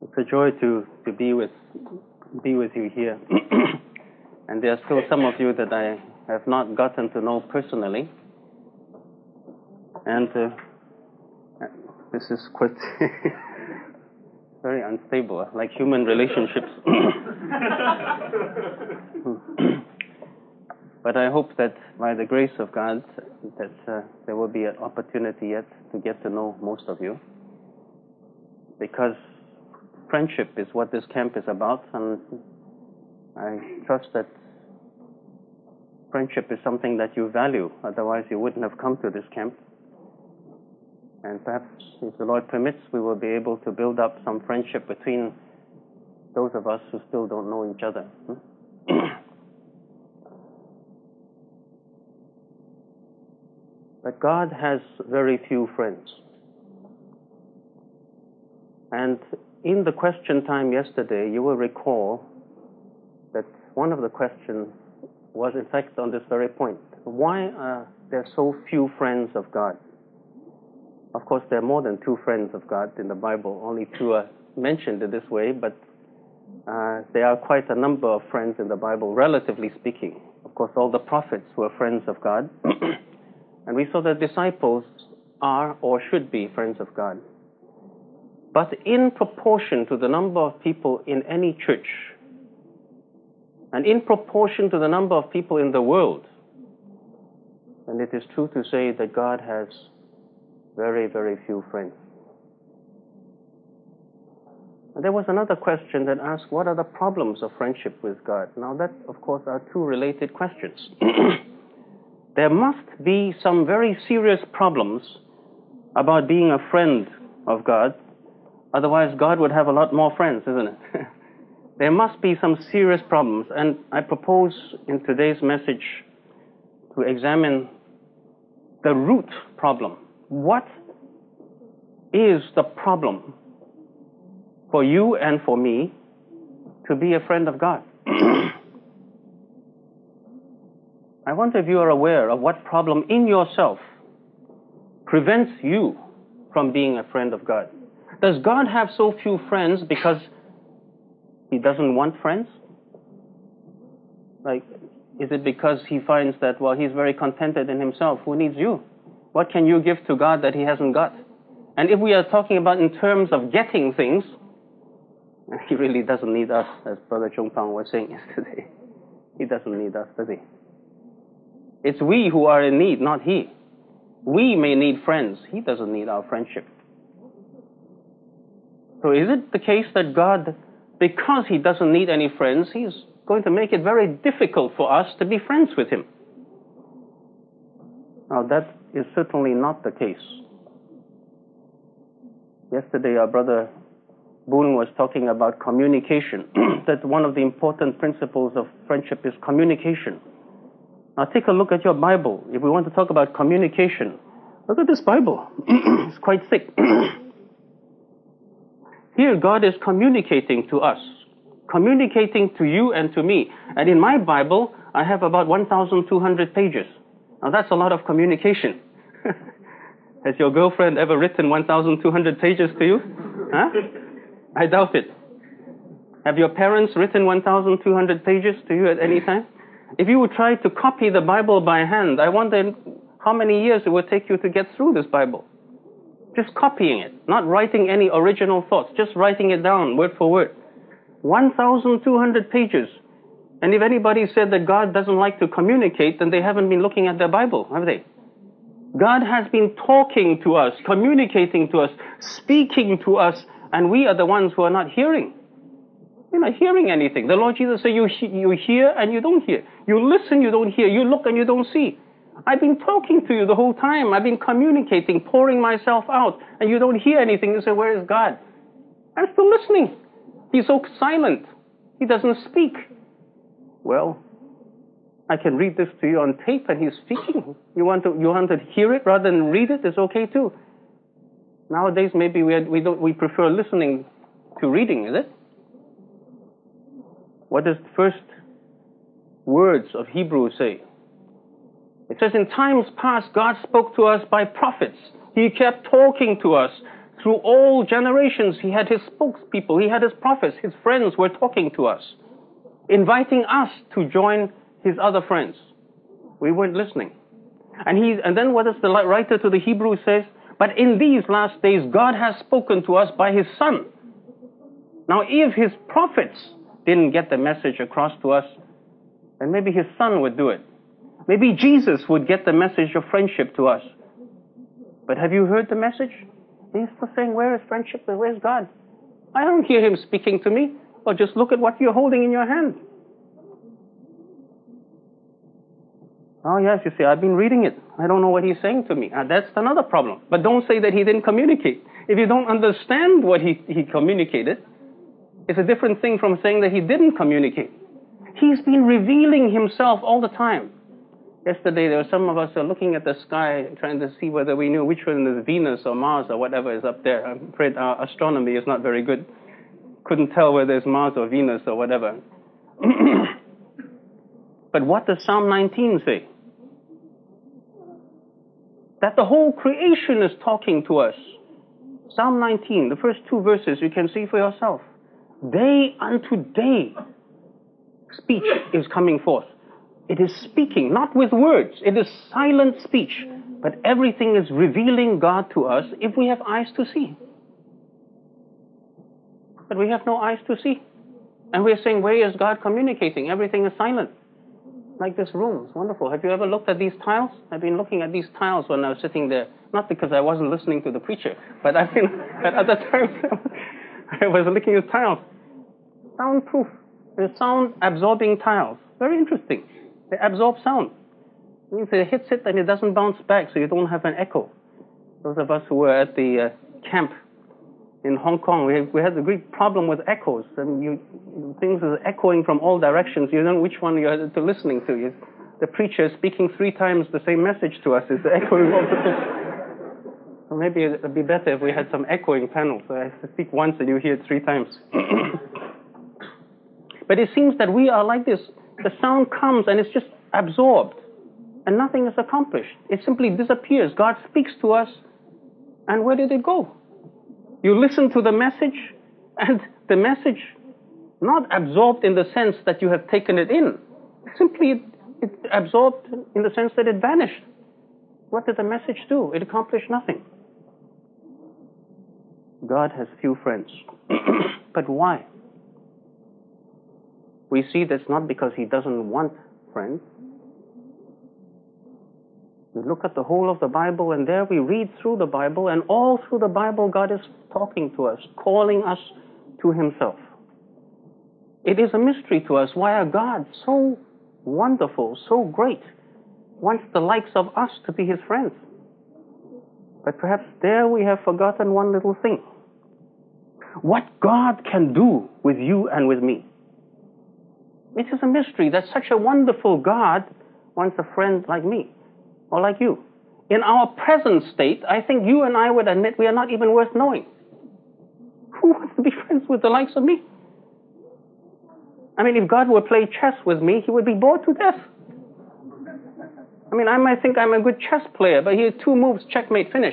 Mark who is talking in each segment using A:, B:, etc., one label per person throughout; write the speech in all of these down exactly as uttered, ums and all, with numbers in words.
A: It's a joy to, to be with be with you here. And there are still some of you that I have not gotten to know personally. And uh, this is quite very unstable, like human relationships. But I hope that by the grace of God, that uh, there will be an opportunity yet to get to know most of you. Because friendship is what this camp is about, and I trust that friendship is something that you value, otherwise you wouldn't have come to this camp. And perhaps, if the Lord permits, we will be able to build up some friendship between those of us who still don't know each other. But God has very few friends. And in the question time yesterday, you will recall that one of the questions was in fact on this very point. Why are there so few friends of God? Of course, there are more than two friends of God in the Bible. Only two are mentioned in this way, but uh, there are quite a number of friends in the Bible, relatively speaking. Of course, all the prophets were friends of God. And we saw that disciples are or should be friends of God. But in proportion to the number of people in any church, and in proportion to the number of people in the world, and it is true to say that God has very, very few friends. And there was another question that asked, what are the problems of friendship with God? Now that, of course, are two related questions. There must be some very serious problems about being a friend of God. Otherwise, God would have a lot more friends, isn't it? There must be some serious problems. And I propose in today's message to examine the root problem. What is the problem for you and for me to be a friend of God? I wonder if you are aware of what problem in yourself prevents you from being a friend of God. Does God have so few friends because He doesn't want friends? Like, is it because He finds that, well, He's very contented in Himself? Who needs you? What can you give to God that He hasn't got? And if we are talking about in terms of getting things, He really doesn't need us, as Brother Chung Pang was saying yesterday. He doesn't need us, does He? It's we who are in need, not He. We may need friends. He doesn't need our friendship. So is it the case that God, because He doesn't need any friends, He's going to make it very difficult for us to be friends with Him? Now that is certainly not the case. Yesterday our brother Boone was talking about communication, that one of the important principles of friendship is communication. Now take a look at your Bible. If we want to talk about communication, look at this Bible. It's quite thick. Here God is communicating to us, communicating to you and to me. And in my Bible, I have about one thousand two hundred pages. Now that's a lot of communication. Has your girlfriend ever written one thousand two hundred pages to you? Huh? I doubt it. Have your parents written one thousand two hundred pages to you at any time? If you would try to copy the Bible by hand, I wonder how many years it would take you to get through this Bible. Just copying it, not writing any original thoughts, just writing it down word for word. one thousand two hundred pages. And if anybody said that God doesn't like to communicate, then they haven't been looking at their Bible, have they? God has been talking to us, communicating to us, speaking to us, and we are the ones who are not hearing. You're not hearing anything. The Lord Jesus said, you, he- you hear and you don't hear. You listen, you don't hear. You look and you don't see. I've been talking to you the whole time. I've been communicating, pouring myself out, and you don't hear anything. You say, where is God? I'm still listening. He's so silent. He doesn't speak. Well, I can read this to you on tape and He's speaking. You want to, you want to hear it rather than read it? It's okay too. Nowadays, maybe we, we, don't, we prefer listening to reading, is it? What does the first words of Hebrews say? It says, in times past, God spoke to us by prophets. He kept talking to us Through all generations, he had his spokespeople, he had his prophets, his friends were talking to us, inviting us to join his other friends. We weren't listening. And he, and then what does the writer to the Hebrews says? But in these last days, God has spoken to us by his Son. Now, if his prophets didn't get the message across to us, then maybe his Son would do it. Maybe Jesus would get the message of friendship to us. But have you heard the message? He's still saying, where is friendship? Where's God? I don't hear him speaking to me. Or just look at what you're holding in your hand. Oh yes, you see, I've been reading it. I don't know what he's saying to me. Uh, that's another problem. But don't say that he didn't communicate. If you don't understand what he, he communicated, it's a different thing from saying that he didn't communicate. He's been revealing himself all the time. Yesterday, there were some of us are looking at the sky, trying to see whether we knew which one is Venus or Mars or whatever is up there. I'm afraid our astronomy is not very good. Couldn't tell whether it's Mars or Venus or whatever. But what does Psalm nineteen say? That the whole creation is talking to us. Psalm nineteen, the first two verses, you can see for yourself. Day unto day, speech is coming forth. It is speaking, not with words. It is silent speech. But everything is revealing God to us if we have eyes to see. But we have no eyes to see. And we're saying, where is God communicating? Everything is silent. Like this room. It's wonderful. Have you ever looked at these tiles? I've been looking at these tiles when I was sitting there. Not because I wasn't listening to the preacher, but I've been, at other times, I was looking at tiles. Soundproof. They're sound-absorbing tiles. Very interesting. They absorb sound. If it hits it, then it doesn't bounce back, so you don't have an echo. Those of us who were at the uh, camp in Hong Kong, we, we had a great problem with echoes. And you, things are echoing from all directions. You don't know which one you're to listening to. You, the preacher is speaking three times the same message to us. It's echoing all the so maybe it would be better if we had some echoing panels. So I speak once and you hear it three times. But it seems that we are like this. The sound comes and it's just absorbed. And nothing is accomplished. It simply disappears. God speaks to us. And where did it go? You listen to the message, and the message not absorbed in the sense that you have taken it in. Simply it, it absorbed in the sense that it vanished. What did the message do? It accomplished nothing. God has few friends. But why? We see that's not because he doesn't want friends. We look at the whole of the Bible, and there we read through the Bible, and all through the Bible God is talking to us, calling us to himself. It is a mystery to us why a God so wonderful, so great, wants the likes of us to be his friends. But perhaps there we have forgotten one little thing. What God can do with you and with me. It is a mystery that such a wonderful God wants a friend like me. Or like you. In our present state, I think you and I would admit we are not even worth knowing. Who wants to be friends with the likes of me? I mean, if God were play chess with me, he would be bored to death. I mean, I might think I'm a good chess player, but here two moves, checkmate, finish.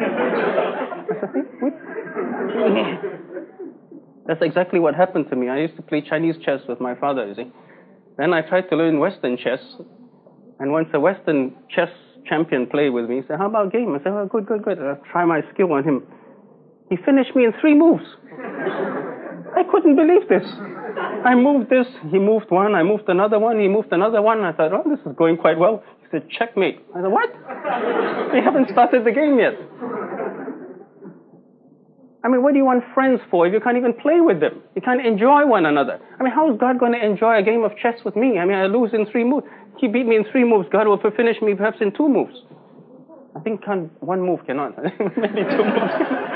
A: That's exactly what happened to me. I used to play Chinese chess with my father, you see. Then I tried to learn Western chess. And once a Western chess champion played with me, he said, how about game? I said, oh, good, good, good. I'll try my skill on him. He finished me in three moves. I couldn't believe this. I moved this, he moved one, I moved another one, he moved another one. I thought, oh, this is going quite well. He said, checkmate. I said, what? We haven't started the game yet. I mean, what do you want friends for if you can't even play with them? You can't enjoy one another. I mean, how is God going to enjoy a game of chess with me? I mean, I lose in three moves. He beat me in three moves. God will finish me perhaps in two moves. I think can, one move cannot. Maybe two moves.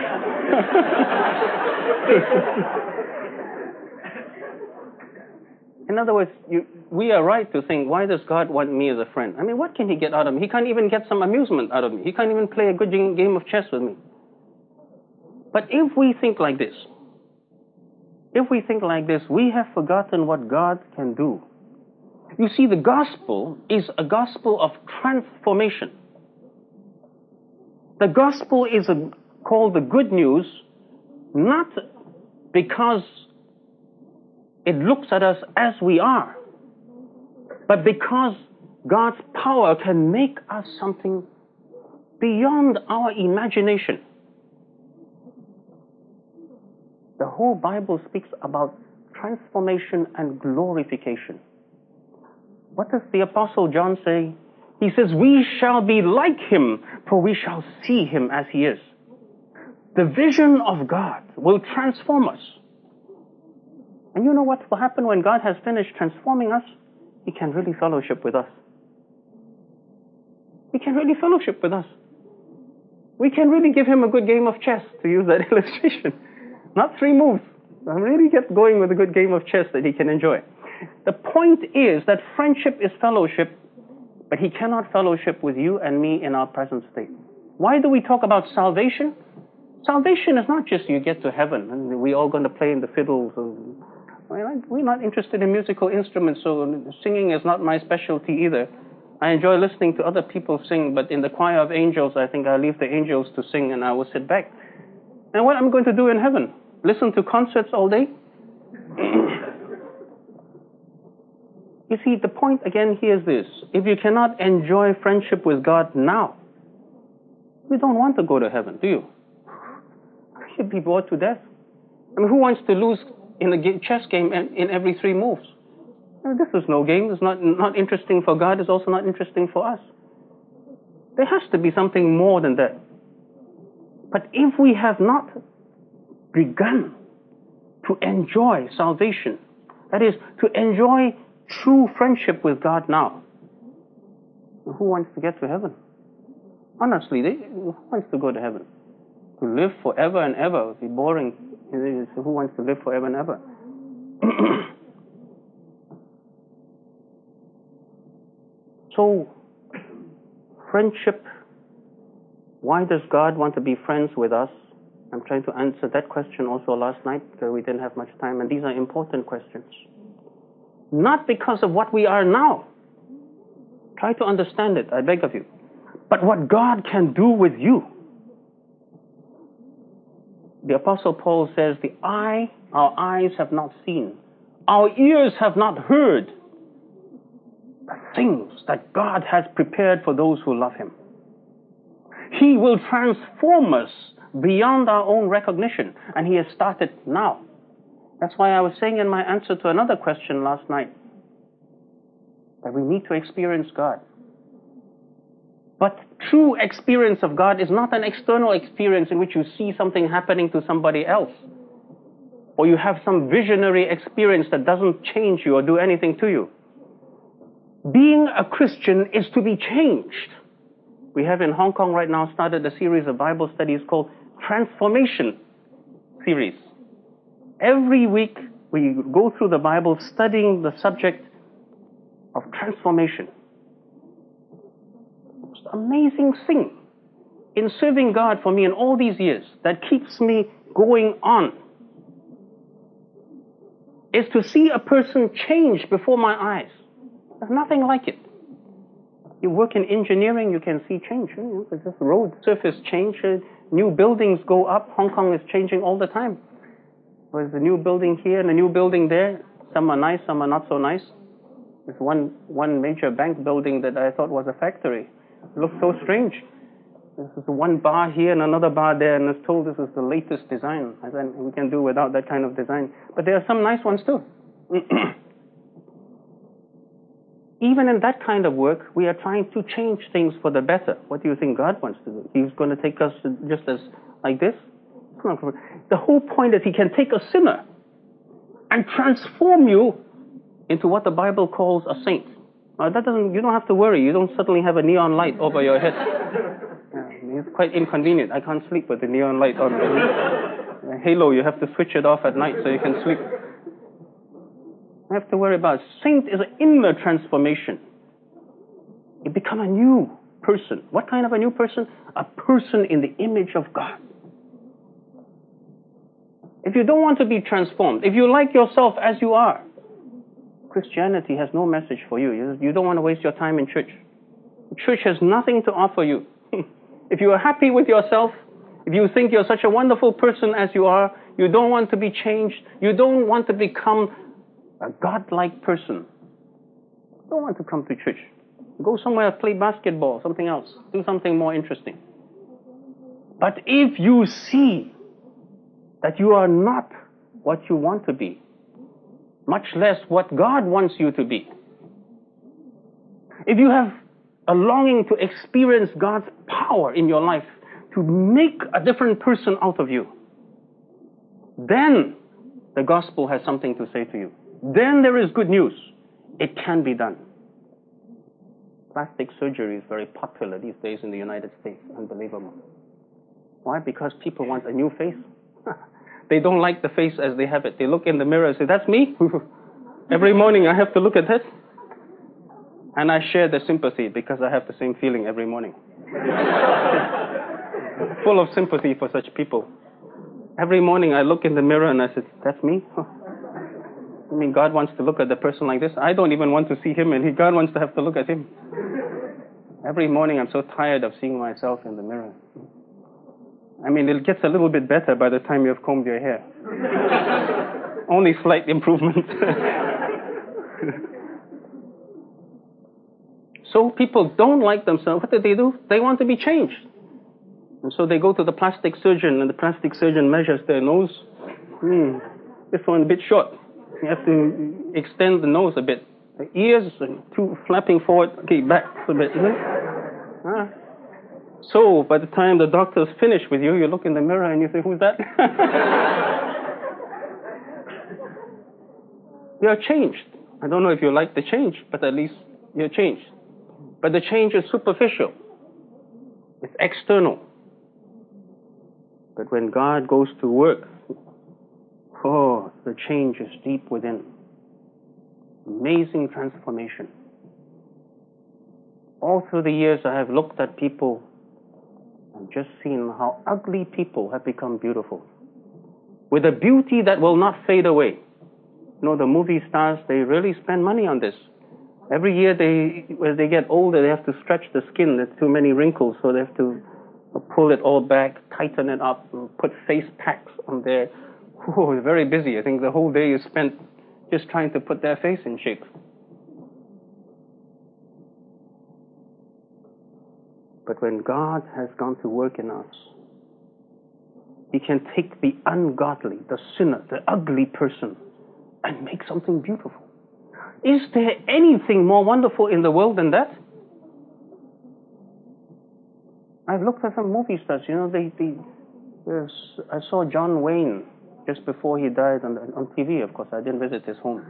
A: In other words, you, we are right to think, why does God want me as a friend? I mean, what can he get out of me? He can't even get some amusement out of me. He can't even play a good game of chess with me. But if we think like this, if we think like this, we have forgotten what God can do. You see, the gospel is a gospel of transformation. The gospel is a called the good news, not because it looks at us as we are, but because God's power can make us something beyond our imagination. The whole Bible speaks about transformation and glorification. What does the Apostle John say? He says, we shall be like him, for we shall see him as he is. The vision of God will transform us. And you know what will happen when God has finished transforming us? He can really fellowship with us. He can really fellowship with us. We can really give him a good game of chess, to use that illustration. Not three moves. I really get going with a good game of chess that he can enjoy. The point is that friendship is fellowship, but he cannot fellowship with you and me in our present state. Why do we talk about salvation? Salvation is not just you get to heaven and we're all going to play in the fiddles. And, we're not interested in musical instruments, so singing is not my specialty either. I enjoy listening to other people sing, but in the choir of angels, I think I'll leave the angels to sing and I will sit back. And what am I going to do in heaven? Listen to concerts all day? You see, the point again here is this. If you cannot enjoy friendship with God now, you don't want to go to heaven, do you? You'd be bored to death. I mean, who wants to lose in a chess game in every three moves? This is no game. It's not, not interesting for God. It's also not interesting for us. There has to be something more than that. But if we have not begun to enjoy salvation, that is, to enjoy true friendship with God now, who wants to get to heaven? Honestly, they, who wants to go to heaven? To live forever and ever would be boring. Who wants to live forever and ever? So, friendship, why does God want to be friends with us? I'm trying to answer that question also last night because we didn't have much time, and these are important questions. Not because of what we are now. Try to understand it, I beg of you. But what God can do with you. The Apostle Paul says, the eye, our eyes have not seen, our ears have not heard the things that God has prepared for those who love him. He will transform us beyond our own recognition, and he has started now. That's why I was saying in my answer to another question last night that we need to experience God. But true experience of God is not an external experience in which you see something happening to somebody else, or you have some visionary experience that doesn't change you or do anything to you. Being a Christian is to be changed. We have in Hong Kong right now started a series of Bible studies called Transformation Series. Every week we go through the Bible studying the subject of transformation. It's an amazing thing in serving God for me in all these years that keeps me going on is to see a person change before my eyes. There's nothing like it. You work in engineering, you can see change. You know, this road surface change, uh, new buildings go up. Hong Kong is changing all the time. There's a new building here and a new building there. Some are nice, some are not so nice. There's one, one major bank building that I thought was a factory. It looked so strange. This is one bar here and another bar there, and it's told this is the latest design. I said, we can do without that kind of design. But there are some nice ones too. Even in that kind of work, we are trying to change things for the better. What do you think God wants to do? He's going to take us just as like this? The whole point is he can take a sinner and transform you into what the Bible calls a saint. Now that doesn't, you don't have to worry. You don't suddenly have a neon light over your head. Yeah, it's quite inconvenient. I can't sleep with the neon light on. The halo, you have to switch it off at night so you can sleep. I have to worry about it. Saint is an inner transformation. You become a new person. What kind of a new person? A person in the image of God. If you don't want to be transformed, if you like yourself as you are, Christianity has no message for you. You, you don't want to waste your time in church. Church has nothing to offer you. If you are happy with yourself If you think you're such a wonderful person as you are, you don't want to be changed, you don't want to become a God-like person, you don't want to come to church. Go somewhere, play basketball, something else. Do something more interesting. But if you see that you are not what you want to be, much less what God wants you to be, if you have a longing to experience God's power in your life, to make a different person out of you, then the gospel has something to say to you. Then there is good news. It can be done. Plastic surgery is very popular these days in the United States. Unbelievable. Why? Because people want a new face. They don't like the face as they have it. They look in the mirror and say, that's me. Every morning I have to look at that. And I share the sympathy because I have the same feeling every morning. Full of sympathy for such people. Every morning I look in the mirror and I say, that's me? Huh. I mean, God wants to look at the person like this. I don't even want to see him, and he, God wants to have to look at him. Every morning I'm so tired of seeing myself in the mirror. I mean, it gets a little bit better by the time you've combed your hair. Only slight improvement. So people don't like themselves. What do they do? They want to be changed. And so they go to the plastic surgeon, and the plastic surgeon measures their nose. Hmm, this one a bit short. You have to extend the nose a bit. The ears, two flapping forward, okay, back a bit. Ah. So by the time the doctor's finished with you, you look in the mirror and you say, who's that? You're changed. I don't know if you like the change, but at least you're changed. But the change is superficial. It's external. But when God goes to work, oh, the change is deep within. Amazing transformation. All through the years I have looked at people and just seen how ugly people have become beautiful. With a beauty that will not fade away. You know, the movie stars, they really spend money on this. Every year, they, as they get older, they have to stretch the skin. There's too many wrinkles, so they have to pull it all back, tighten it up, put face packs on there. Oh, they're very busy. I think the whole day is spent just trying to put their face in shape. But when God has gone to work in us, He can take the ungodly, the sinner, the ugly person, and make something beautiful. Is there anything more wonderful in the world than that? I've looked at some movie stars, you know, they, they, I saw John Wayne just before he died on, on T V, of course. I didn't visit his home.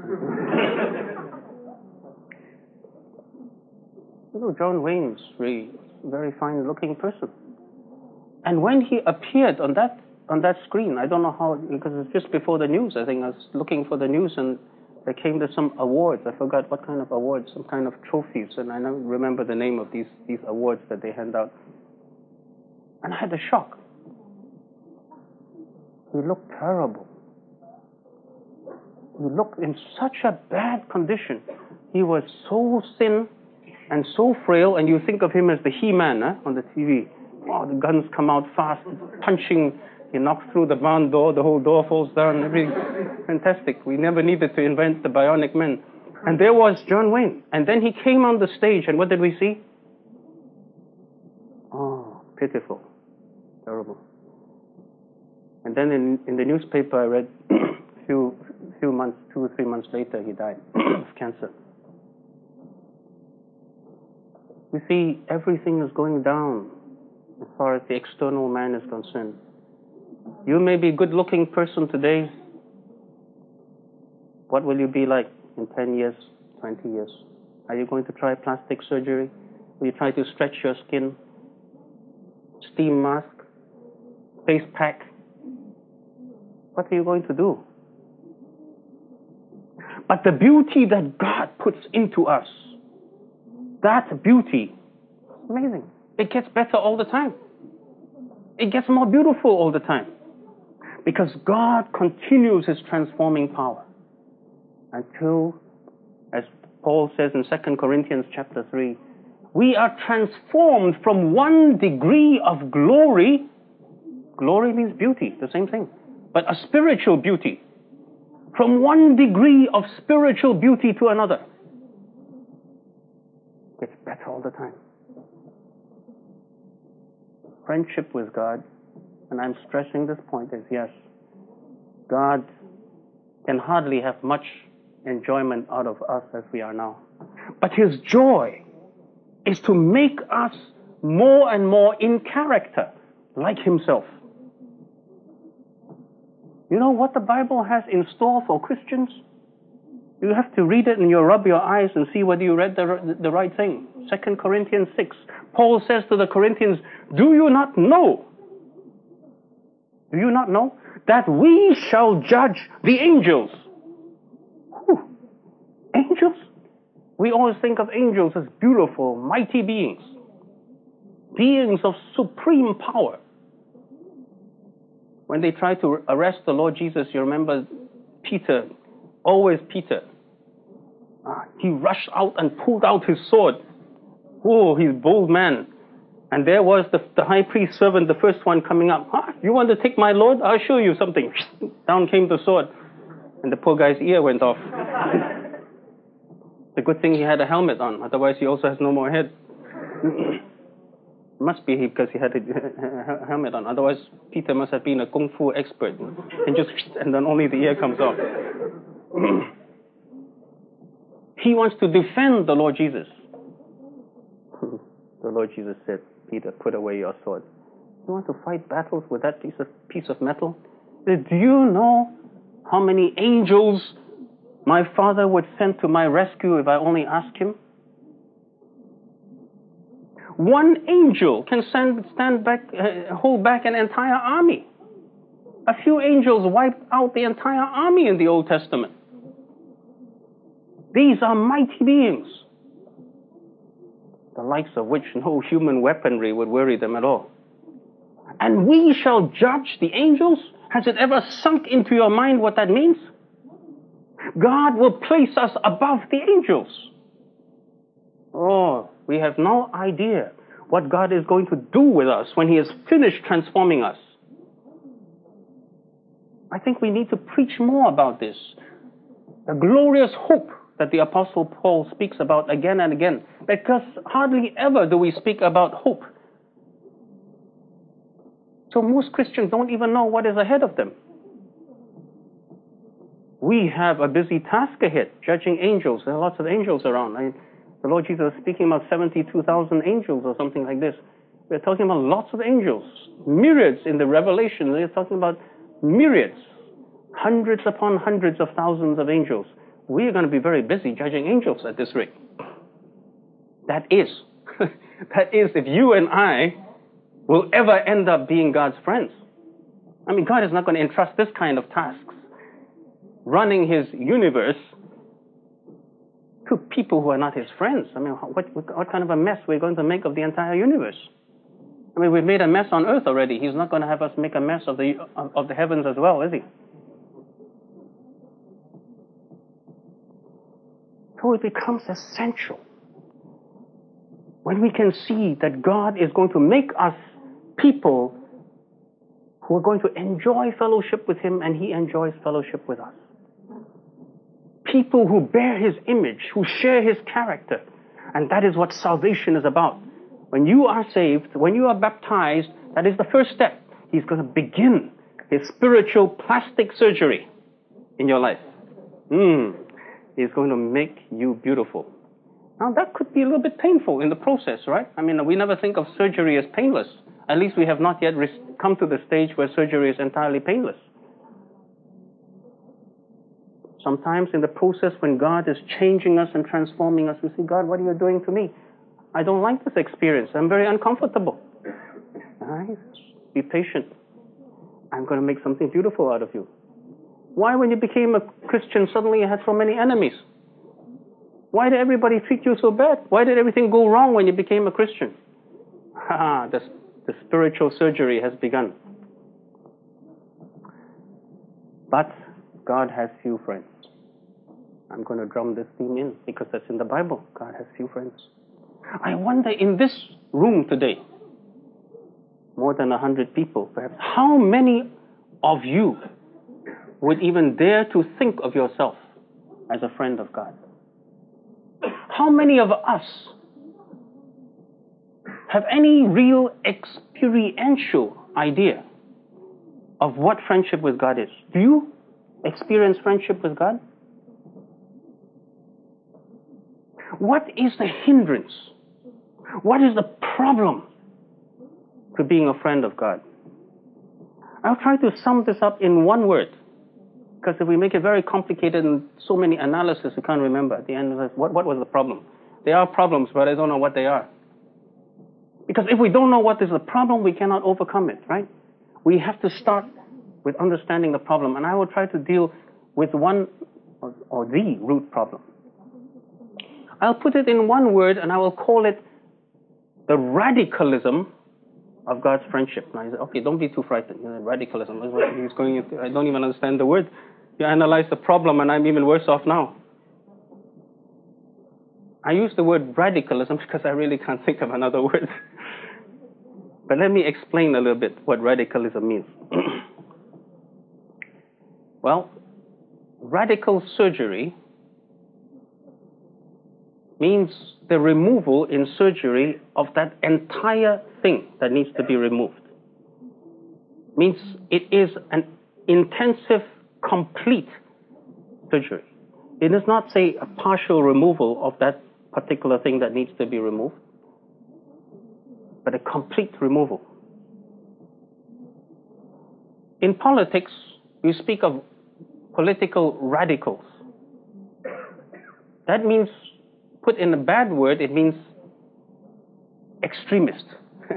A: You know, John Wayne's really a very fine-looking person. And when he appeared on that on that screen, I don't know how, because it's just before the news, I think I was looking for the news, and there came to some awards. I forgot what kind of awards, some kind of trophies, and I don't remember the name of these, these awards that they hand out. And I had a shock. He looked terrible. He looked in such a bad condition. He was so thin and so frail, and you think of him as the He-Man eh, on the T V. Oh, the guns come out fast, punching. He knocks through the barn door, the whole door falls down. Everything fantastic. We never needed to invent the bionic man. And there was John Wayne. And then he came on the stage, and what did we see? Oh, pitiful. Terrible. And then in, in the newspaper I read a few, few months, two or three months later, he died of cancer. You see, everything is going down as far as the external man is concerned. You may be a good-looking person today. What will you be like in ten years, twenty years? Are you going to try plastic surgery? Will you try to stretch your skin? Steam mask? Face pack? What are you going to do? But the beauty that God puts into us, that beauty, amazing. It gets better all the time. It gets more beautiful all the time. Because God continues His transforming power until, as Paul says in Second Corinthians chapter three, we are transformed from one degree of glory Glory means beauty, the same thing. But a spiritual beauty. From one degree of spiritual beauty to another. Gets better all the time. Friendship with God, and I'm stressing this point, is yes, God can hardly have much enjoyment out of us as we are now. But His joy is to make us more and more in character like Himself. You know what the Bible has in store for Christians? You have to read it and you rub your eyes and see whether you read the, the right thing. Second Corinthians six. Paul says to the Corinthians, do you not know? Do you not know? That we shall judge the angels. Whew. Angels? We always think of angels as beautiful, mighty beings. Beings of supreme power. When they tried to arrest the Lord Jesus, you remember Peter, always Peter. Uh, he rushed out and pulled out his sword. Oh, he's a bold man. And there was the, the high priest's servant, the first one coming up. Huh? You want to take my Lord? I'll show you something. Down came the sword. And the poor guy's ear went off. The good thing he had a helmet on. Otherwise he also has no more head. Must be because he had a helmet on. Otherwise Peter must have been a kung fu expert. And just, and then only the ear comes off. He wants to defend the Lord Jesus. The Lord Jesus said, Peter, put away your sword. You want to fight battles with that piece of, piece of metal? He said, do you know how many angels my Father would send to my rescue if I only asked Him? One angel can stand, stand back, uh, hold back an entire army. A few angels wiped out the entire army in the Old Testament. These are mighty beings, the likes of which no human weaponry would worry them at all. And we shall judge the angels? Has it ever sunk into your mind what that means? God will place us above the angels. Oh, we have no idea what God is going to do with us when He has finished transforming us. I think we need to preach more about this. The glorious hope that the Apostle Paul speaks about again and again, because hardly ever do we speak about hope. So most Christians don't even know what is ahead of them. We have a busy task ahead, judging angels. There are lots of angels around. I, the Lord Jesus was speaking about seventy-two thousand angels or something like this. We're talking about lots of angels, myriads in the Revelation. We're talking about myriads, hundreds upon hundreds of thousands of angels. We are going to be very busy judging angels at this rate. That is, that is if you and I will ever end up being God's friends. I mean, God is not going to entrust this kind of tasks, running His universe, to people who are not His friends. I mean, what, what kind of a mess we're going to make of the entire universe? I mean, we've made a mess on earth already. He's not going to have us make a mess of the, of, of the heavens as well, is He? So it becomes essential when we can see that God is going to make us people who are going to enjoy fellowship with Him and He enjoys fellowship with us. People who bear His image, who share His character. And that is what salvation is about. When you are saved, when you are baptized, that is the first step. He's going to begin His spiritual plastic surgery in your life. Mm. He's going to make you beautiful. Now that could be a little bit painful in the process, right? I mean, we never think of surgery as painless. At least we have not yet come to the stage where surgery is entirely painless. Sometimes in the process when God is changing us and transforming us, we say, God, what are you doing to me? I don't like this experience. I'm very uncomfortable. All right? Be patient. I'm going to make something beautiful out of you. Why, when you became a Christian, suddenly you had so many enemies? Why did everybody treat you so bad? Why did everything go wrong when you became a Christian? Ha, the, the spiritual surgery has begun. But God has few friends. I'm going to drum this theme in because that's in the Bible. God has few friends. I wonder in this room today, more than a hundred people, perhaps. How many of you would even dare to think of yourself as a friend of God? How many of us have any real experiential idea of what friendship with God is? Do you experience friendship with God? What is the hindrance? What is the problem to being a friend of God? I'll try to sum this up in one word, because if we make it very complicated and so many analysis, we can't remember at the end of it, what, what was the problem? There are problems, but I don't know what they are. Because if we don't know what is the problem, we cannot overcome it, right? We have to start with understanding the problem, and I will try to deal with one or, or the root problem. I'll put it in one word, and I will call it the radicalism of God's friendship. Now, you say, okay, don't be too frightened. You know, radicalism is what he's going into. I don't even understand the word. You analyze the problem, and I'm even worse off now. I use the word radicalism because I really can't think of another word. But let me explain a little bit what radicalism means. Well, radical surgery means the removal in surgery of that entire thing that needs to be removed. Means it is an intensive, complete surgery. It does not say a partial removal of that particular thing that needs to be removed, but a complete removal. In politics, we speak of political radicals. That means, put in a bad word, it means extremist.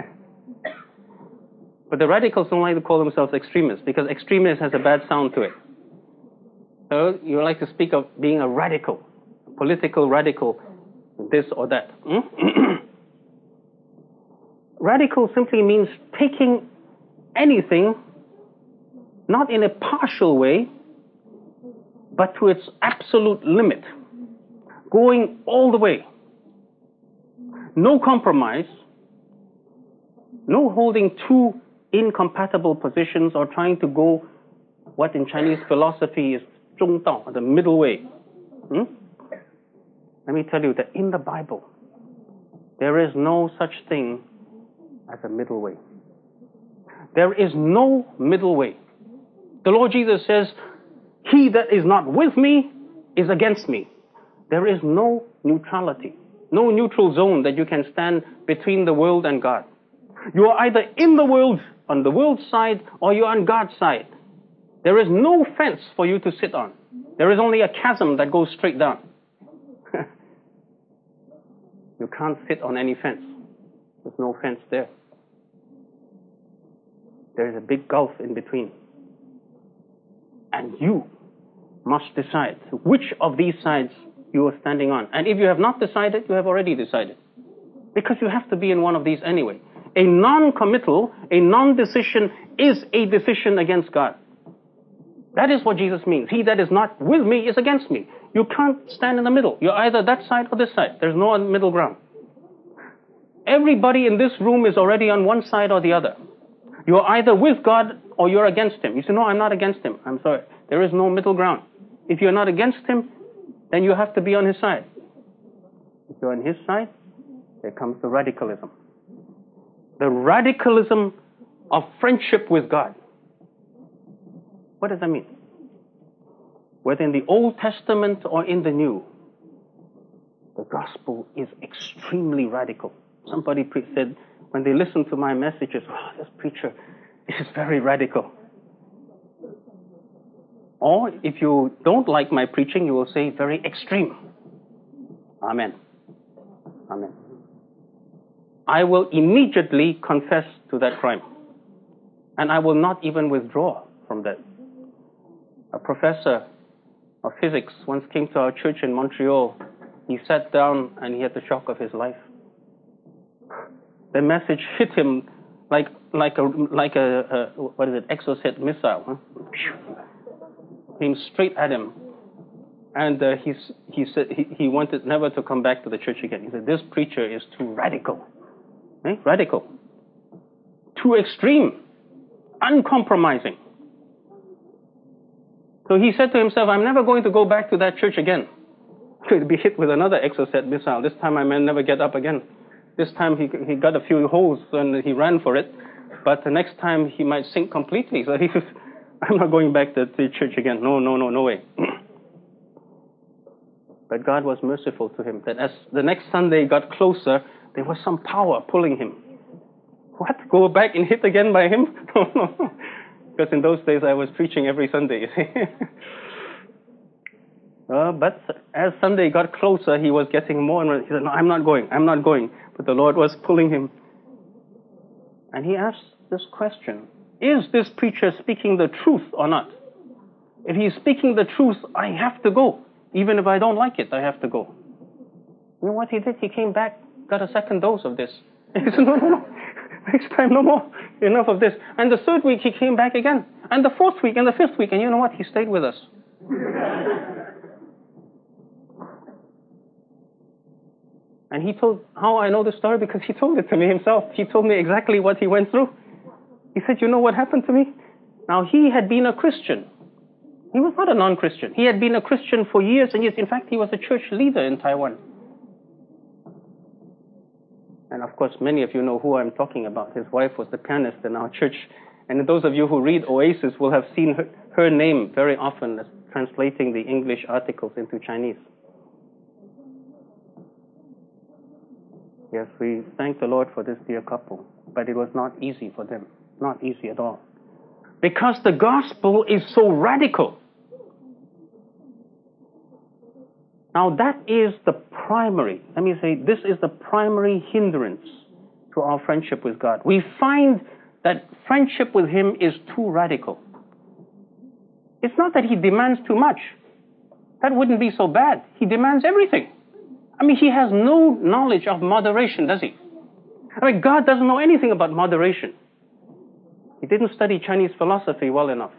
A: But the radicals don't like to call themselves extremists, because extremist has a bad sound to it. So you like to speak of being a radical, a political radical, this or that. Hmm? Radical simply means taking anything, not in a partial way, but to its absolute limit. Going all the way. No compromise. No holding two incompatible positions or trying to go what in Chinese philosophy is 中道, the middle way. Hmm? Let me tell you that in the Bible, there is no such thing as a middle way. There is no middle way. The Lord Jesus says, he that is not with me is against me. There is no neutrality, no neutral zone that you can stand between the world and God. You are either in the world, on the world's side, or you're on God's side. There is no fence for you to sit on. There is only a chasm that goes straight down. You can't sit on any fence. There's no fence there. There is a big gulf in between. And you must decide which of these sides you are standing on. And if you have not decided, you have already decided. Because you have to be in one of these anyway. A non-committal, a non-decision is a decision against God. That is what Jesus means. He that is not with me is against me. You can't stand in the middle. You're either that side or this side. There's no middle ground. Everybody in this room is already on one side or the other. You're either with God or you're against Him. You say, no, I'm not against Him. I'm sorry. There is no middle ground. If you're not against Him, then you have to be on His side. If you're on His side, there comes the radicalism. The radicalism of friendship with God. What does that mean? Whether in the Old Testament or in the New, the gospel is extremely radical. Somebody pre- said, when they listen to my messages, oh, this preacher is very radical. Or if you don't like my preaching, you will say very extreme. Amen. Amen. I will immediately confess to that crime. And I will not even withdraw from that. A professor of physics once came to our church in Montreal. He sat down and he had the shock of his life. The message hit him like like a like a, a what is it, Exocet missile. Huh? Came straight at him, and uh, he he said he, he wanted never to come back to the church again. He said, "This preacher is too radical, eh? Radical, too extreme, uncompromising. So he said to himself, I'm never going to go back to that church again. He'll be hit with another Exocet missile. This time I may never get up again. This time he he got a few holes and he ran for it. But the next time he might sink completely. So he says, I'm not going back to the church again. No, no, no, no way. But God was merciful to him. That as the next Sunday got closer, there was some power pulling him. What? Go back and hit again by him? No, no. Because in those days I was preaching every Sunday, you see. uh, but as Sunday got closer, he was getting more and more. He said, no, I'm not going. I'm not going. But the Lord was pulling him. And he asked this question. Is this preacher speaking the truth or not? If he's speaking the truth, I have to go. Even if I don't like it, I have to go. You know what he did? He came back, got a second dose of this. He said, no, no, no. Next time, no more. Enough of this. And the third week, he came back again. And the fourth week, and the fifth week. And you know what? He stayed with us. And he told, how I know the story? Because he told it to me himself. He told me exactly what he went through. He said, you know what happened to me? Now, he had been a Christian. He was not a non-Christian. He had been a Christian for years and years. In fact, he was a church leader in Taiwan. And of course, many of you know who I'm talking about. His wife was the pianist in our church. And those of you who read Oasis will have seen her, her name very often as translating the English articles into Chinese. Yes, we thank the Lord for this dear couple. But it was not easy for them. Not easy at all. Because the gospel is so radical. Now that is the primary, let me say, this is the primary hindrance to our friendship with God. We find that friendship with Him is too radical. It's not that He demands too much. That wouldn't be so bad. He demands everything. I mean, He has no knowledge of moderation, does He? I mean, God doesn't know anything about moderation. He didn't study Chinese philosophy well enough.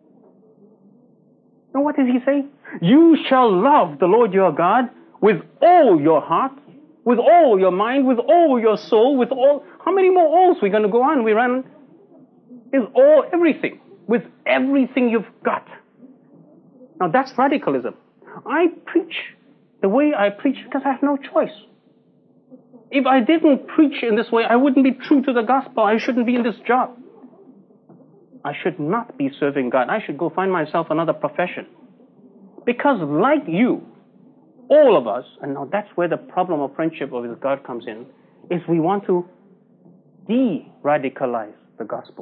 A: Now what does He say? You shall love the Lord your God with all your heart, with all your mind, with all your soul, with all... How many more alls we're going to go on? We ran... Is all, everything. With everything you've got. Now that's radicalism. I preach the way I preach because I have no choice. If I didn't preach in this way, I wouldn't be true to the gospel. I shouldn't be in this job. I should not be serving God. I should go find myself another profession. Because like you, all of us, and now that's where the problem of friendship with God comes in, is we want to de-radicalize the gospel.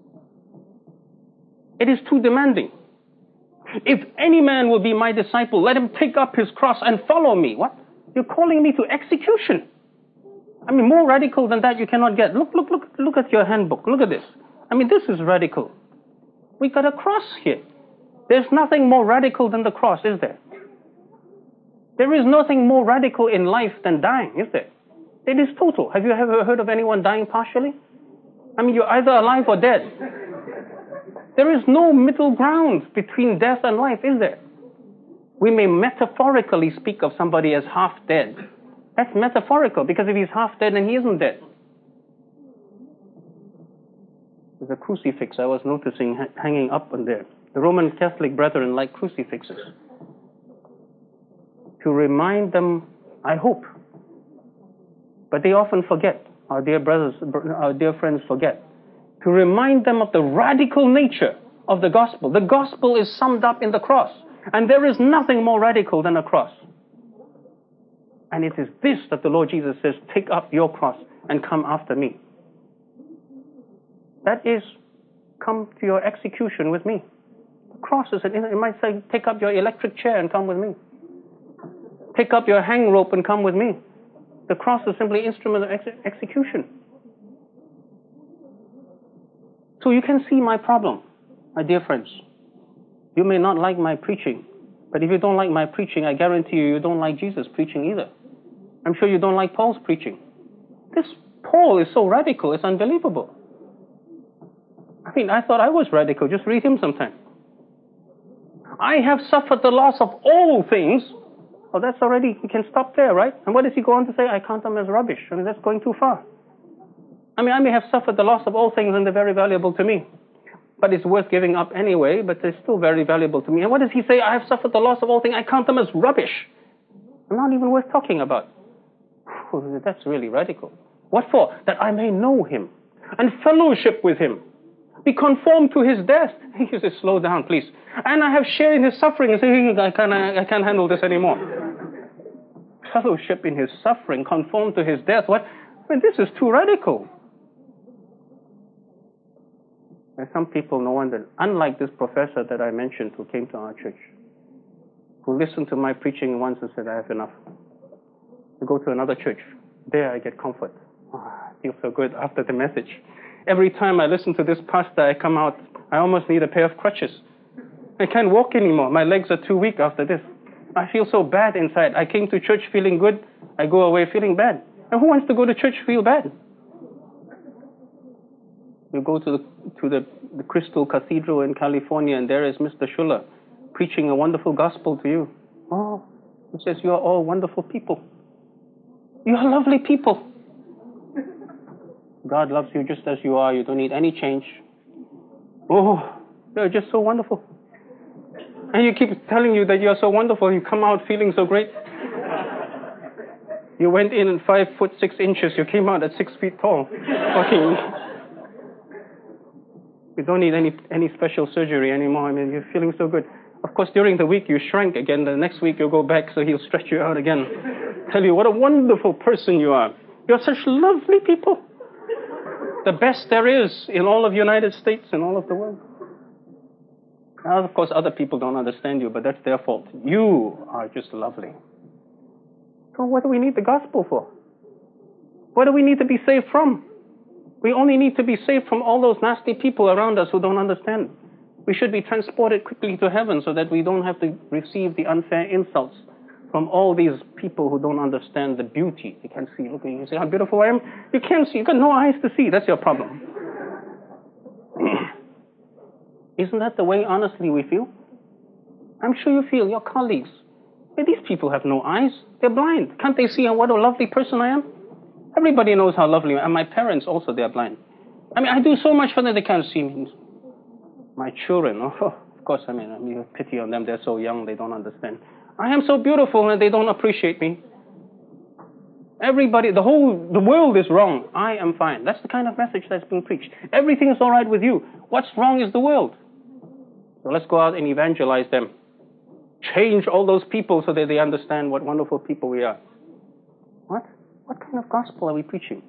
A: It is too demanding. If any man will be my disciple, let him take up his cross and follow me. What? You're calling me to execution. I mean, more radical than that you cannot get. Look, look, look, look at your handbook. Look at this. I mean, this is radical. We got a cross here. There's nothing more radical than the cross, is there? There is nothing more radical in life than dying, is there? It is total. Have you ever heard of anyone dying partially? I mean, you're either alive or dead. There is no middle ground between death and life, is there? We may metaphorically speak of somebody as half dead. That's metaphorical, because if he's half dead, then he isn't dead. There's a crucifix I was noticing ha- hanging up on there. The Roman Catholic brethren like crucifixes. To remind them, I hope. But they often forget. Our dear brothers, our dear friends forget. To remind them of the radical nature of the gospel. The gospel is summed up in the cross. And there is nothing more radical than a cross. And it is this that the Lord Jesus says, take up your cross and come after me. That is, come to your execution with me. The cross is, an, it might say, take up your electric chair and come with me. Pick up your hang rope and come with me. The cross is simply instrument of ex- execution. So you can see my problem, my dear friends. You may not like my preaching, but if you don't like my preaching, I guarantee you, you don't like Jesus' preaching either. I'm sure you don't like Paul's preaching. This Paul is so radical, it's unbelievable. I mean, I thought I was radical. Just read him sometime. I have suffered the loss of all things. Oh, that's already, we can stop there, right? And what does he go on to say? I count them as rubbish. I mean, that's going too far. I mean, I may have suffered the loss of all things and they're very valuable to me. But it's worth giving up anyway, but they're still very valuable to me. And what does he say? I have suffered the loss of all things. I count them as rubbish. I'm not even worth talking about. That's really radical. What for? That I may know him and fellowship with him. Be conformed to his death. He says, slow down, please. And I have shared in his suffering. I say, I can't, I can't handle this anymore. Fellowship in his suffering, conformed to his death. What? I mean, this is too radical. There's some people, no wonder, unlike this professor that I mentioned who came to our church, who listened to my preaching once and said, I have enough. I go to another church. There I get comfort. Oh, I feel so good after the message. Every time I listen to this pastor, I come out, I almost need a pair of crutches. I can't walk anymore. My legs are too weak after this. I feel so bad inside. I came to church feeling good. I go away feeling bad. And who wants to go to church feel bad? You go to the to the, the Crystal Cathedral in California, and there is Mister Schuller preaching a wonderful gospel to you. Oh, he says, you are all wonderful people. You are lovely people. God loves you just as you are. You don't need any change. Oh, you're just so wonderful. And you keep telling you that you're so wonderful. You come out feeling so great. You went in at five foot six inches. You came out at six feet tall. Fucking. You don't need any any special surgery anymore. I mean, you're feeling so good. Of course, during the week you shrank again. The next week you'll go back, so he'll stretch you out again. Tell you what a wonderful person you are. You're such lovely people. The best there is in all of the United States and all of the world. Now, of course, other people don't understand you, but that's their fault. You are just lovely. So what do we need the gospel for? What do we need to be saved from? We only need to be saved from all those nasty people around us who don't understand. We should be transported quickly to heaven so that we don't have to receive the unfair insults from all these people who don't understand the beauty. They can't see. Look at you. You say how beautiful I am. You can't see. You've got no eyes to see. That's your problem. Isn't that the way, honestly, we feel? I'm sure you feel. Your colleagues. Hey, these people have no eyes. They're blind. Can't they see what a lovely person I am? Everybody knows how lovely I am. And my parents also, they're blind. I mean, I do so much for them, they can't see me. My children, oh, of course, I mean, I mean, pity on them. They're so young, they don't understand. I am so beautiful and they don't appreciate me. Everybody, the whole, the world is wrong. I am fine. That's the kind of message that's being preached. Everything is all right with you. What's wrong is the world. So let's go out and evangelize them. Change all those people so that they understand what wonderful people we are. What? What kind of gospel are we preaching?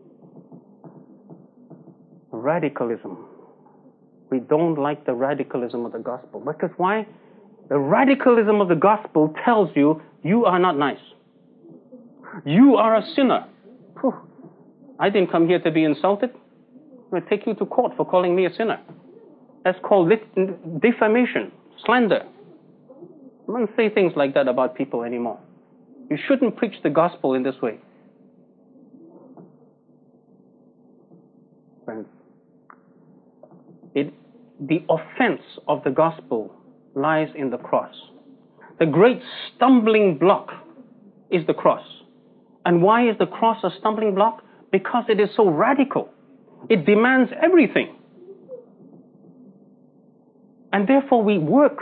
A: Radicalism. We don't like the radicalism of the gospel. Because why? The radicalism of the gospel tells you, you are not nice. You are a sinner. Whew. I didn't come here to be insulted. I'm going to take you to court for calling me a sinner. That's called defamation, slander. I don't say things like that about people anymore. You shouldn't preach the gospel in this way. Friends, it, the offense of the gospel lies in the cross. The great stumbling block is the cross. And why is the cross a stumbling block? Because it is so radical. It demands everything. And therefore we work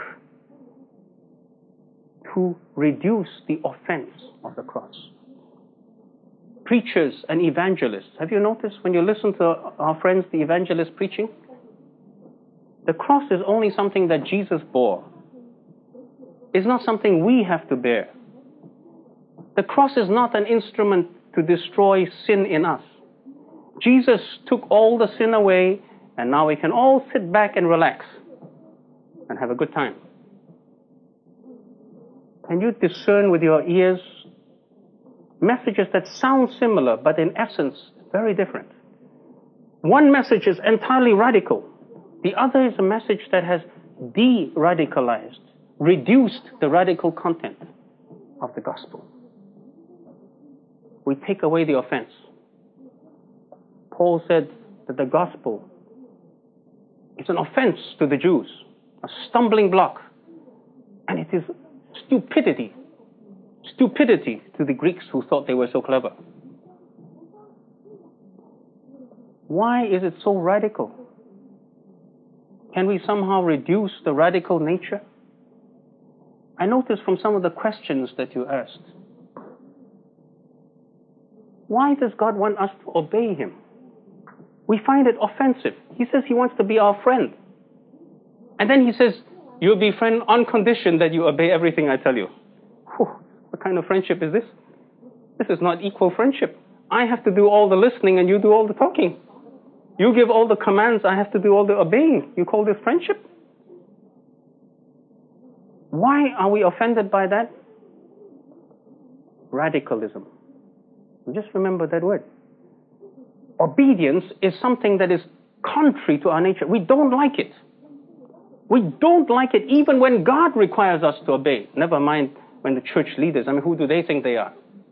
A: to reduce the offense of the cross. Preachers and evangelists, have you noticed when you listen to our friends, the evangelists preaching? The cross is only something that Jesus bore. It's not something we have to bear. The cross is not an instrument to destroy sin in us. Jesus took all the sin away, and now we can all sit back and relax and have a good time. Can you discern with your ears messages that sound similar, but in essence, very different? One message is entirely radical. The other is a message that has de-radicalized, reduced the radical content of the gospel. We take away the offense. Paul said that the gospel is an offense to the Jews, a stumbling block, and it is stupidity, stupidity to the Greeks who thought they were so clever. Why is it so radical? Can we somehow reduce the radical nature? I noticed from some of the questions that you asked, why does God want us to obey Him? We find it offensive. He says He wants to be our friend. And then He says, you'll be friend on condition that you obey everything I tell you. Whew, what kind of friendship is this? This is not equal friendship. I have to do all the listening and you do all the talking. You give all the commands, I have to do all the obeying. You call this friendship? Why are we offended by that? Radicalism. Just remember that word. Obedience is something that is contrary to our nature. We don't like it. We don't like it even when God requires us to obey. Never mind when the church leaders, I mean, who do they think they are?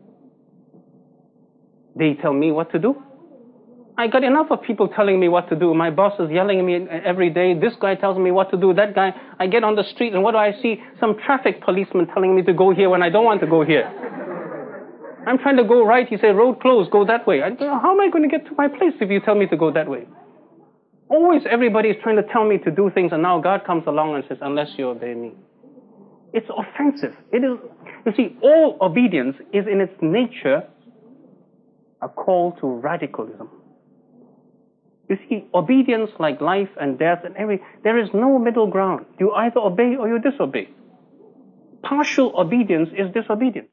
A: They tell me what to do. I got enough of people telling me what to do. My boss is yelling at me every day. This guy tells me what to do. That guy, I get on the street and what do I see? Some traffic policeman telling me to go here when I don't want to go here. I'm trying to go right. He said, road closed, go that way. I, how am I going to get to my place if you tell me to go that way? Always everybody is trying to tell me to do things, and now God comes along and says, unless you obey me. It's offensive. It is. You see, all obedience is in its nature a call to radicalism. You see, obedience, like life and death and every, there is no middle ground. You either obey or you disobey. Partial obedience is disobedience.